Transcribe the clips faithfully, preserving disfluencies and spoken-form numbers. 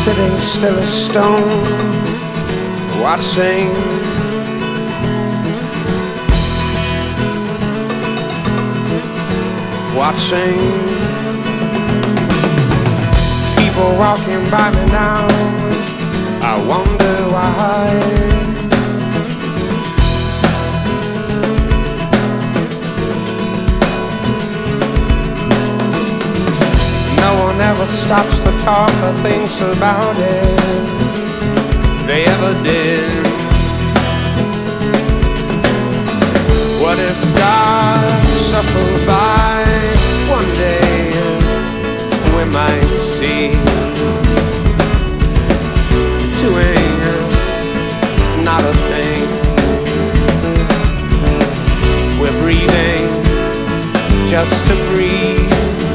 sitting still as stone, watching. Watching people walking by me now, I wonder why. No one ever stops to talk or thinks about it. They ever did. What if God suffered by? One day we might see doing not a thing. We're breathing just to breathe.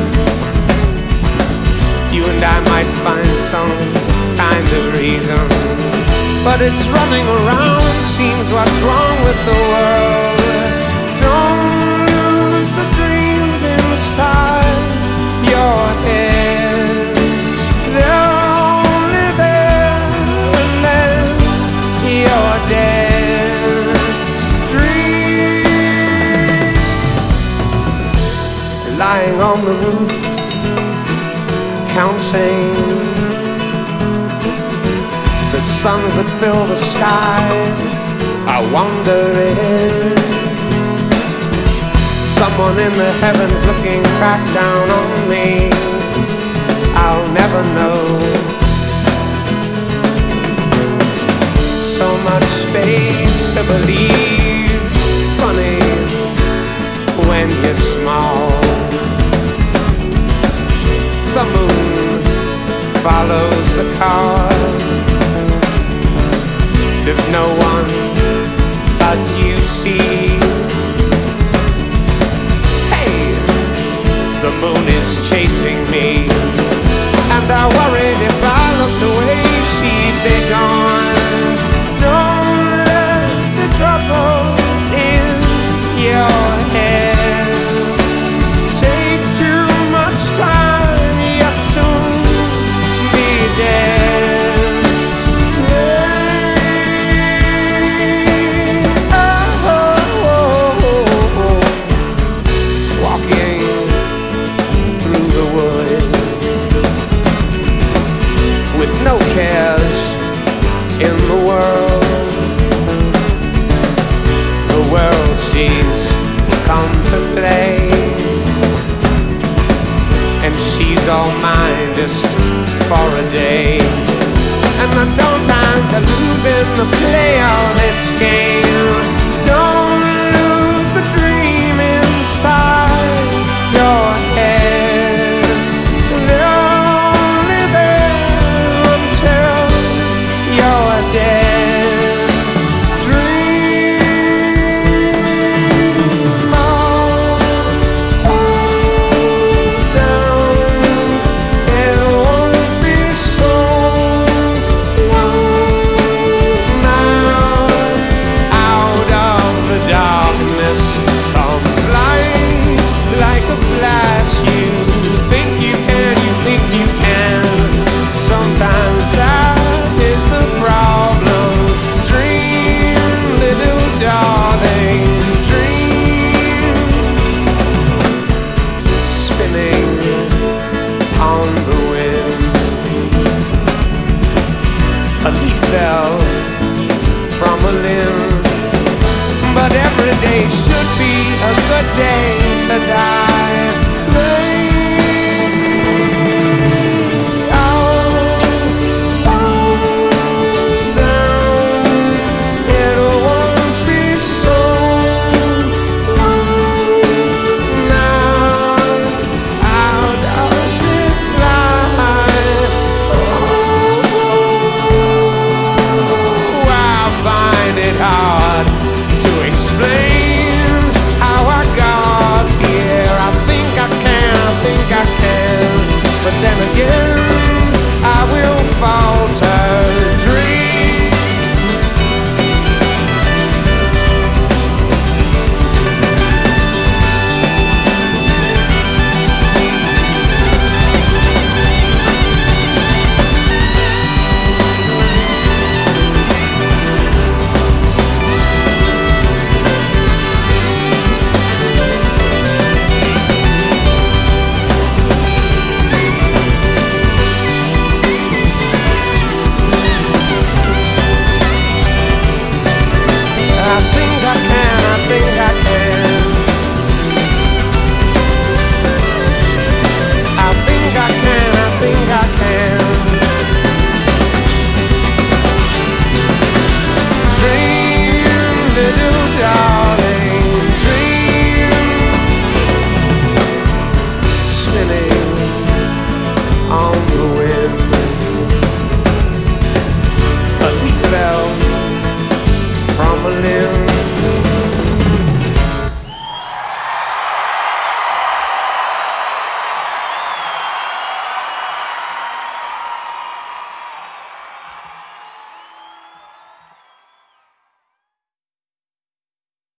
You and I might find some kind of reason, but it's running around. Seems what's wrong with the world. Don't lose the dreams inside your head. They're only there when then you're dead. Dream, lying on the roof, counting the suns that fill the sky. I wonder if someone in the heavens looking back down on me. I'll never know. So much space to believe. Funny when you're small. The moon follows the car. There's no one but you see. The moon is chasing me, and I worried if I looked away she'd be gone. Don't let the troubles in your head take too much time. You'll soon be dead. Yeah. Oh, oh, oh, oh. Walking with no cares in the world. The world she's come to play, and she's all mine just for a day. And I don't time to lose in the play of this game.